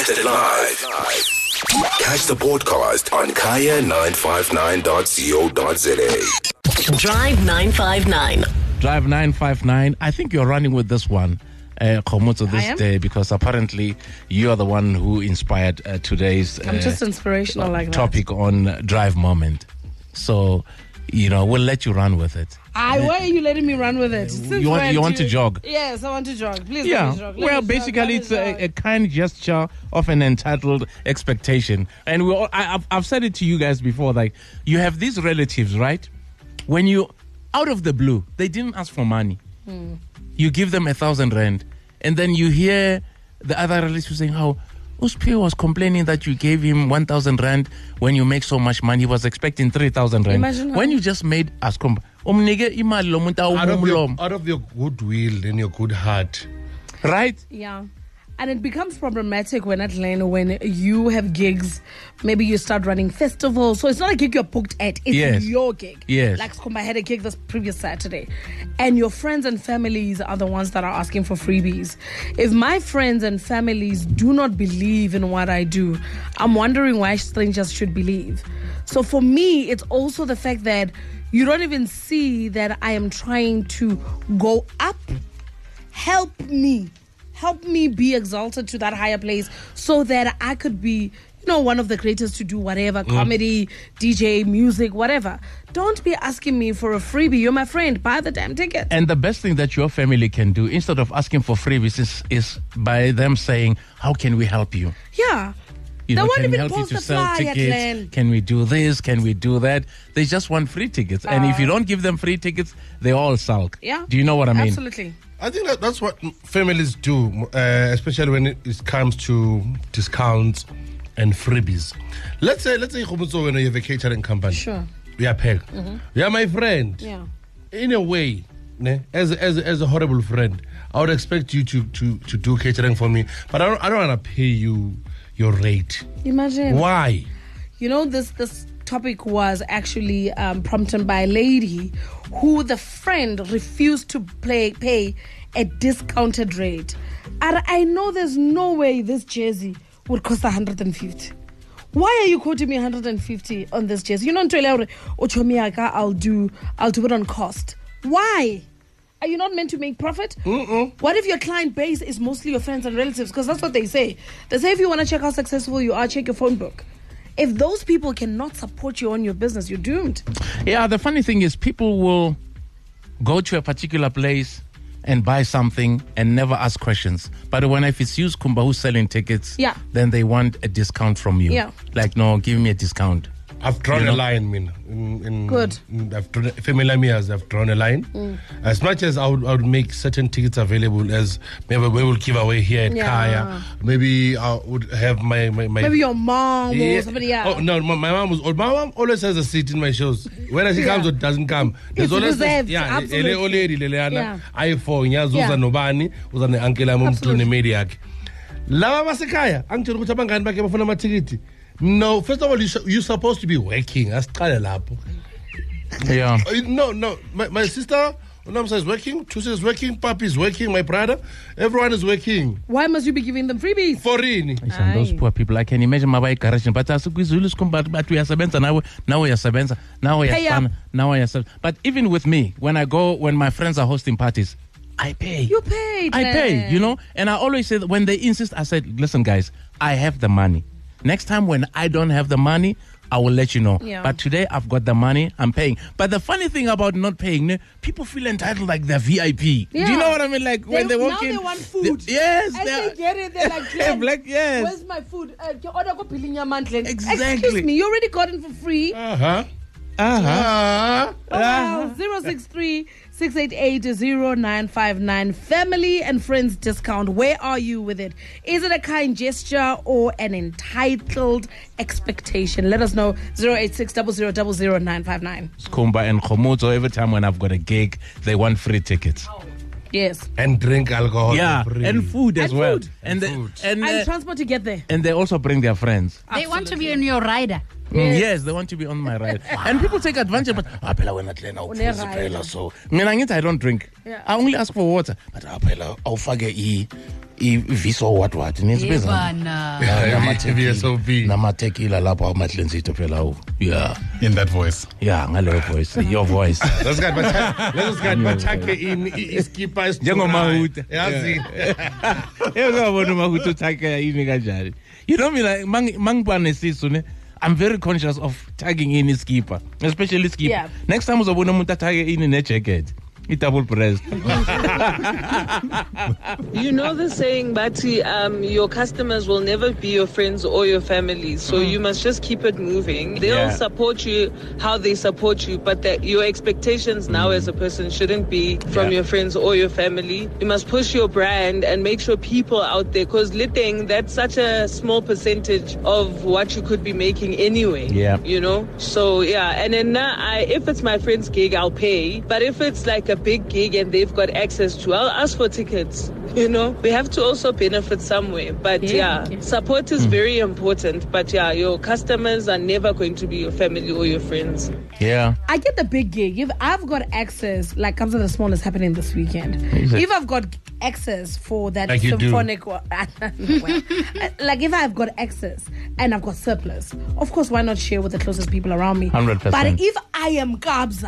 Broadcasted live. Catch the podcast on kaya959.co.za. Drive 959. Drive 959. I think you're running with this one, Khomoto, this day, because apparently you are the one who inspired today's I'm just inspirational like topic on Drive Moment. So, we'll let you run with it. Why are you letting me run with it? You want to jog? Yes, I want to jog. Please let me jog. Basically, it's a kind gesture of an entitled expectation. And I've said it to you guys before, like, you have these relatives, right? When you, out of the blue, they didn't ask for money. You give them 1,000 rand, and then you hear the other relatives saying, how Uspi was complaining that you gave him 1,000 rand when you make so much money. He was expecting 3,000 rand. Imagine when you just made us out of your goodwill and your good heart. Right? Yeah. And it becomes problematic when you have gigs, maybe you start running festivals. So it's not a gig you're booked at, it's your gig. Yes. Like Skumba had a gig this previous Saturday. And your friends and families are the ones that are asking for freebies. If my friends and families do not believe in what I do, I'm wondering why strangers should believe. So for me, it's also the fact that you don't even see that I am trying to go up. Help me be exalted to that higher place so that I could be, one of the creators to do whatever, comedy, DJ, music, whatever. Don't be asking me for a freebie. You're my friend. Buy the damn ticket. And the best thing that your family can do, instead of asking for freebies, is by them saying, how can we help you? Yeah. They won't can we even help you post to the sell flyer, tickets? Glenn. Can we do this? Can we do that? They just want free tickets. And if you don't give them free tickets, they all sulk. Yeah. Do you know what I mean? Absolutely. I think that's what families do, especially when it comes to discounts and freebies. Let's say Khomoto, when you have a catering company. Sure. We are peg. You are my friend. Yeah. In a way, as a horrible friend, I would expect you to do catering for me, but I don't want to pay you your rate. Imagine. Why? This topic was actually prompted by a lady who the friend refused to pay a discounted rate. And I know there's no way this jersey would cost 150. Why are you quoting me 150 on this jersey? I'll do it on cost. Why? Are you not meant to make profit? What if your client base is mostly your friends and relatives? Because that's what they say. They say if you want to check how successful you are, check your phone book. If those people cannot support you on your business, you're doomed. Yeah, the funny thing is people will go to a particular place and buy something and never ask questions. But if it's you, Kumba, who's selling tickets, then they want a discount from you. Yeah. Like, no, give me a discount. I've drawn a line, Good. I've drawn a line. As much as I would make certain tickets available, as maybe we will give away here at Kaya. Maybe I would have my maybe your mom or somebody else. Oh no, my mom always has a seat in my shows. Whether she comes or doesn't come, there's always iPhone. Nobani uza ne uncle amumtu ne media yakhe. Lava basekhaya angitshela ukuthi abangani bakhe bafuna amathikiti. No, first of all, you're supposed to be working. Yeah. No. My sister, Unamsa is working. Tusi is working. Papi is working. My brother, everyone is working. Why must you be giving them freebies? For real. Those poor people, I can imagine my bike garage. But we are Sabenza now we are Sabenza now we are But even with me, when my friends are hosting parties, I pay. You pay. I pay. And I always say that when they insist, I said, listen, guys, I have the money. Next time when I don't have the money, I will let you know. Yeah. But today I've got the money, I'm paying. But the funny thing about not paying, people feel entitled like they're VIP. Yeah. Do you know what I mean? Like when they walk in. Now they want food. Yes. And they get it. They're like, yes. Where's my food? Exactly. Exactly. Excuse me, you already got it for free. 063-688-0959. Family and friends discount. Where are you with it? Is it a kind gesture or an entitled expectation? Let us know. 086-0000-959. Skumba and Khomoto, every time when I've got a gig, they want free tickets. Yes. And drink alcohol. Yeah, and food as well. Food. And transport to get there. And they also bring their friends. They want to be in your rider. Yes, they want to be on my ride. And people take advantage, but I don't drink. I only ask for water. But Viso what Yebana. VSOP. Namatequila lapho amahlenzito phela. Yeah. In that voice. Yeah, ngaleyo voice. Your voice. Let's get batake in iskipa Njengomahuta. Yazi. Uyabona Mahuta uthake yini kanjani. You know me like mangibana nesisu ne. I'm very conscious of tagging in his keeper, especially skipper. Yeah. Next time uzobona umuntu athage in a jacket. Double breast. You know the saying, Bati, your customers will never be your friends or your family. So you must just keep it moving. They'll support you how they support you, but your expectations now as a person shouldn't be from your friends or your family. You must push your brand and make sure people out there, because litting, that's such a small percentage of what you could be making anyway. Yeah. You know? So, yeah. And then if it's my friend's gig, I'll pay. But if it's like a big gig and they've got access to, I'll ask for tickets. You know, we have to also benefit somewhere. But support is very important. But your customers are never going to be your family or your friends. Yeah. I get the big gig. If I've got access, like Comes to the Small is happening this weekend. If I've got access for that like symphonic, like if I've got access and I've got surplus, of course, why not share with the closest people around me? 100%. But if I am Kabza,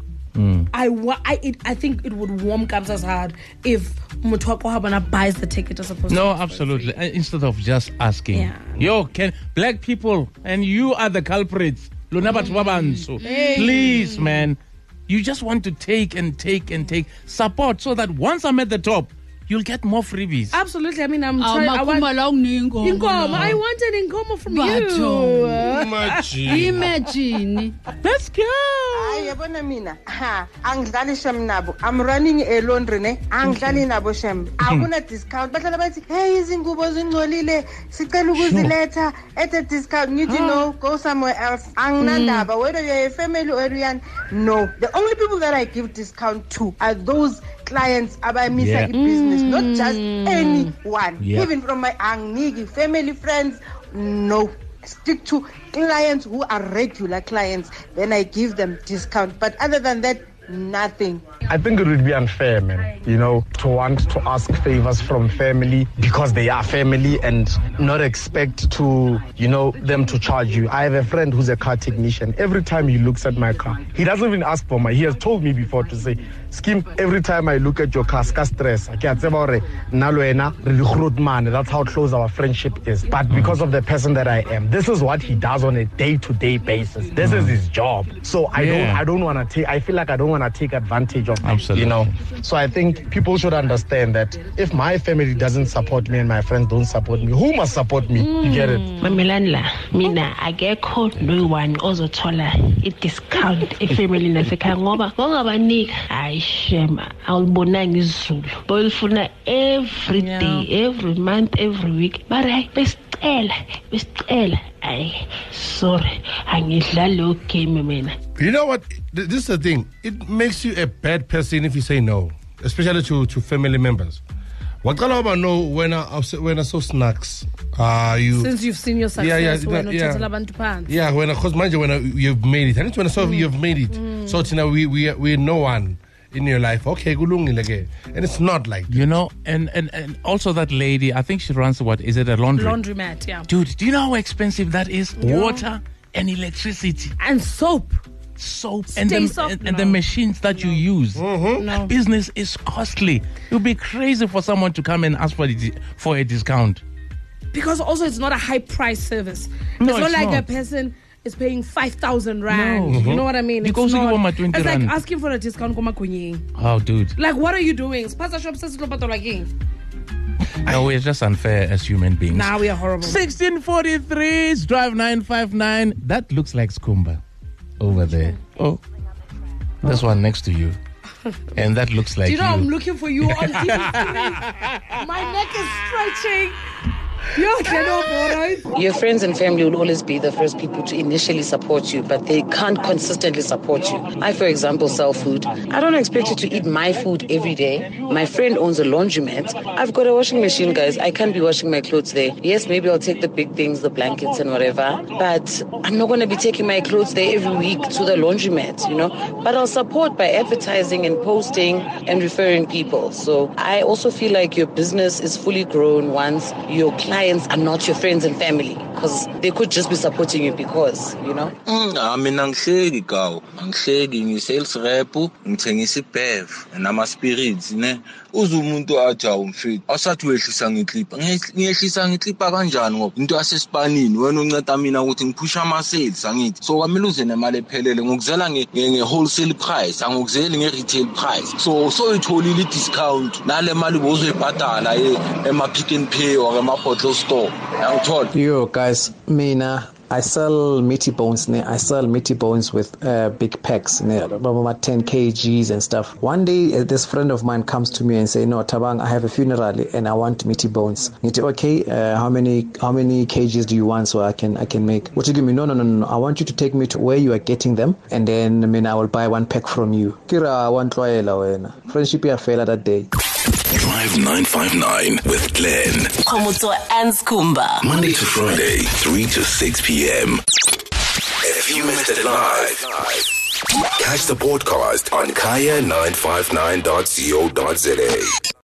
I think it would warm Kabza's heart if Mutwako Habana buys the ticket as opposed to... No, absolutely. Instead of just asking. Yeah. Yo, can black people, and you are the culprits. Please, man. You just want to take and take and take. Support so that once I'm at the top, you'll get more freebies. Absolutely. I mean, I'm trying. I want an Inkomo from you. Imagine. Let's go. I'm running alone, Rene. Angdlali nabo shem. Akuna discount. Bahlala bathi, hey, izingubo zingcolile. Sicela ukuziletha at a discount. You know, go somewhere else. Angnandaba, whether you're a family or you're no. The only people that I give discount to are those clients about me business, not just anyone. Even from my Angnigi family friends, no. Stick to clients who are regular clients, then I give them discount. But other than that, nothing. I think it would be unfair, man, to want to ask favors from family because they are family and not expect to, them to charge you. I have a friend who's a car technician. Every time he looks at my car, he doesn't even ask for he has told me before to say, Skim, every time I look at your car, stress. That's how close our friendship is. But because of the person that I am, this is what he does on a day-to-day basis. This is his job. So I don't want to take, I feel like I don't want to take advantage of Absolutely. So I think people should understand that if my family doesn't support me and my friends don't support me, who must support me? You get it? Mamilandla, mina akekho no one ozothola i-discount efamily nasekhaya ngoba bangabanika ayishema awulibonanga izulu bolifuna every day, every month, every week. Mara besicela ay sorry angidlali game mina. You know what? This is the thing. It makes you a bad person if you say no, especially to family members. What I know when I saw snacks, you since you've seen your success, when you've made it, and when I saw you've made it, so we're no one in your life. Okay, and it's not like that. And also that lady, I think she runs what is it, a laundromat? Yeah, dude, do you know how expensive that is? Water and electricity and soap and the machines that you use. That business is costly. It would be crazy for someone to come and ask for a discount, because also it's not a high price service. It's not like a person is paying 5,000 rand. You know what I mean? It's like asking for a discount. Oh, dude, like what are you doing? No, we're just unfair as human beings. Nah, we are horrible. 1643's Drive 959. That looks like Skumba over there. Oh, this one next to you. And that looks like you. I'm looking for you on TV screen. My neck is stretching. Your friends and family will always be the first people to initially support you, but they can't consistently support you. I, for example, sell food. I don't expect you to eat my food every day. My friend owns a laundromat. I've got a washing machine, guys. I can't be washing my clothes there. Yes, maybe I'll take the big things, the blankets and whatever, but I'm not going to be taking my clothes there every week to the laundromat, you know. But I'll support by advertising and posting and referring people. So I also feel like your business is fully grown once your clients are not your friends and family, because they could just be supporting you because, you know. Mina ngihleki gawu, angihleki ngi-sales rep, ngithengisa ibev nama-spirits ne. Uzumuntu athi awumfethi asathi wehlisa ngeclip ngiyehlisa ngeclipa kanjani ngoba into yasesipanini wena unceda mina ukuthi ngiphusha ama-sales angithi so kwamele uze nemali ephelele ngokuzela nge-wholesale price angokuzeli nge-retail price so uyitholile i-discount nale mali bozoyibhadala ema-Pick n Pay or ema-bottle store yangithola. Yo guys, mina I sell meaty bones. I sell meaty bones with big packs, about 10 kgs and stuff. One day, this friend of mine comes to me and say, "No, Tabang, I have a funeral and I want meaty bones." Okay, how many kgs do you want so I can make? What you give me? No. I want you to take me to where you are getting them, and then I will buy one pack from you. Kira one friendship ya failed that day. Drive 959 with Glenn. Khomotso and Skumba. Monday to Friday, 3 to 6 p.m. If you missed it live, catch the podcast on kaya959.co.za.